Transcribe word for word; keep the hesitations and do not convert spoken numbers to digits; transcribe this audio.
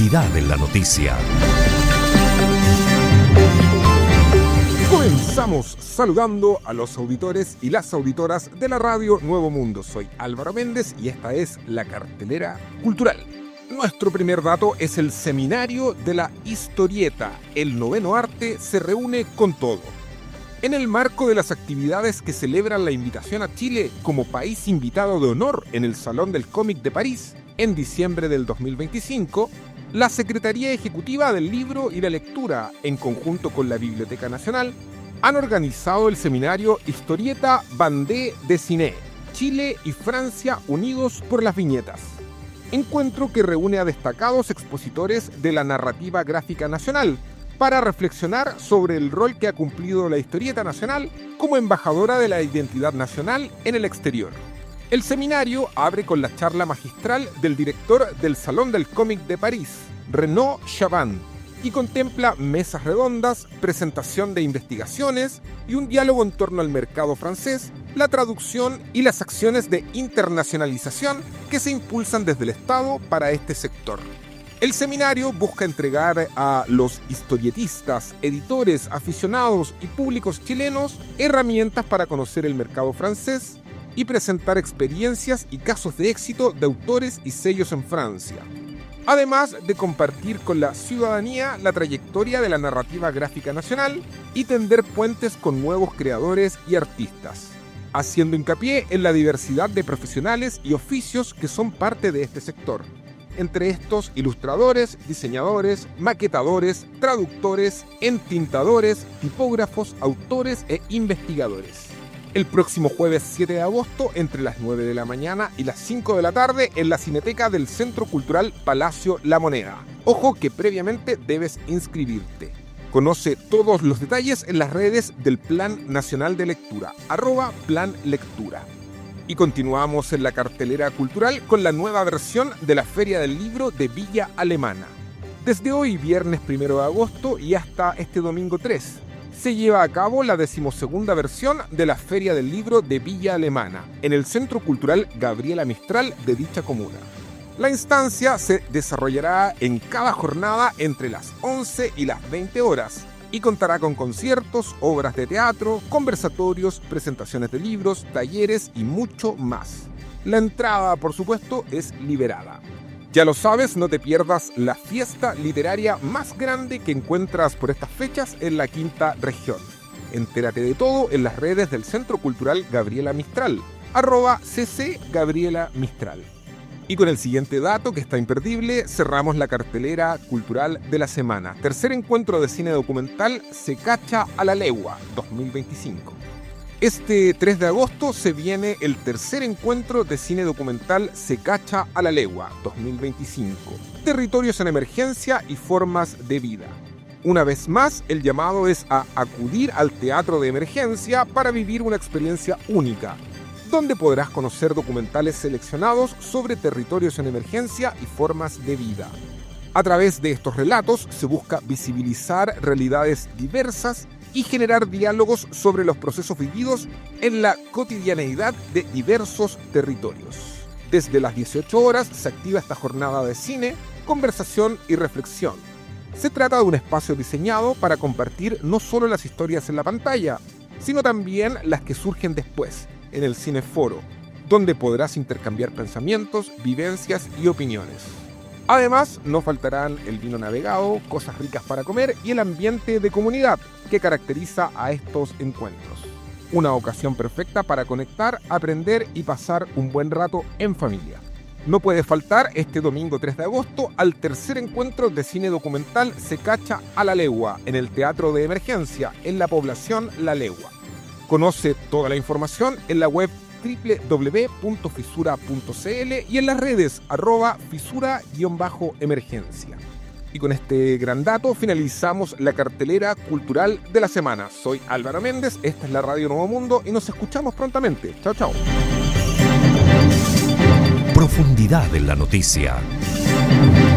Profundidad en la noticia. Comenzamos saludando a los auditores y las auditoras de la radio Nuevo Mundo. Soy Álvaro Méndez y esta es la cartelera cultural. Nuestro primer dato es el seminario de la historieta. El noveno arte se reúne con todo. En el marco de las actividades que celebran la invitación a Chile como país invitado de honor en el Salón del Cómic de París en diciembre del dos mil veinticinco, la Secretaría Ejecutiva del Libro y la Lectura, en conjunto con la Biblioteca Nacional, han organizado el seminario Historieta Bandé Dessinée, Chile y Francia unidos por las viñetas. Encuentro que reúne a destacados expositores de la narrativa gráfica nacional para reflexionar sobre el rol que ha cumplido la historieta nacional como embajadora de la identidad nacional en el exterior. El seminario abre con la charla magistral del director del Salón del Cómic de París, Renaud Chaban, y contempla mesas redondas, presentación de investigaciones y un diálogo en torno al mercado francés, la traducción y las acciones de internacionalización que se impulsan desde el Estado para este sector. El seminario busca entregar a los historietistas, editores, aficionados y públicos chilenos herramientas para conocer el mercado francés y presentar experiencias y casos de éxito de autores y sellos en Francia, además de compartir con la ciudadanía la trayectoria de la narrativa gráfica nacional y tender puentes con nuevos creadores y artistas, haciendo hincapié en la diversidad de profesionales y oficios que son parte de este sector. Entre estos, ilustradores, diseñadores, maquetadores, traductores, entintadores, tipógrafos, autores e investigadores. El próximo jueves siete de agosto, entre las nueve de la mañana y las cinco de la tarde, en la Cineteca del Centro Cultural Palacio La Moneda. Ojo que previamente debes inscribirte. Conoce todos los detalles en las redes del Plan Nacional de Lectura, arroba Plan Lectura. Y continuamos en la cartelera cultural con la nueva versión de la Feria del Libro de Villa Alemana. Desde hoy, viernes primero de agosto, y hasta este domingo tres, se lleva a cabo la decimosegunda versión de la Feria del Libro de Villa Alemana, en el Centro Cultural Gabriela Mistral de dicha comuna. La instancia se desarrollará en cada jornada entre las once y las veinte horas, y contará con conciertos, obras de teatro, conversatorios, presentaciones de libros, talleres y mucho más. La entrada, por supuesto, es liberada. Ya lo sabes, no te pierdas la fiesta literaria más grande que encuentras por estas fechas en la quinta región. Entérate de todo en las redes del Centro Cultural Gabriela Mistral, arroba cc Gabriela Mistral. Y con el siguiente dato, que está imperdible, cerramos la cartelera cultural de la semana. Tercer encuentro de cine documental Se Cacha a la Legua, dos mil veinticinco. Este tres de agosto se viene el tercer encuentro de cine documental Se Cacha a la Legua, dos mil veinticinco. Territorios en emergencia y formas de vida. Una vez más, el llamado es a acudir al teatro de emergencia para vivir una experiencia única, donde podrás conocer documentales seleccionados sobre territorios en emergencia y formas de vida. A través de estos relatos se busca visibilizar realidades diversas y generar diálogos sobre los procesos vividos en la cotidianeidad de diversos territorios. Desde las dieciocho horas se activa esta jornada de cine, conversación y reflexión. Se trata de un espacio diseñado para compartir no solo las historias en la pantalla, sino también las que surgen después, en el Cineforo, donde podrás intercambiar pensamientos, vivencias y opiniones. Además, no faltarán el vino navegado, cosas ricas para comer y el ambiente de comunidad que caracteriza a estos encuentros. Una ocasión perfecta para conectar, aprender y pasar un buen rato en familia. No puede faltar este domingo tres de agosto al tercer encuentro de cine documental Se Cacha a la Legua en el Teatro de Emergencia en la población La Legua. Conoce toda la información en la web doble u doble u doble u punto fisura punto c l y en las redes arroba fisura-emergencia. Y con este gran dato finalizamos la cartelera cultural de la semana. Soy Álvaro Méndez, esta es la Radio Nuevo Mundo y nos escuchamos prontamente. Chao, chao. Profundidad en la noticia.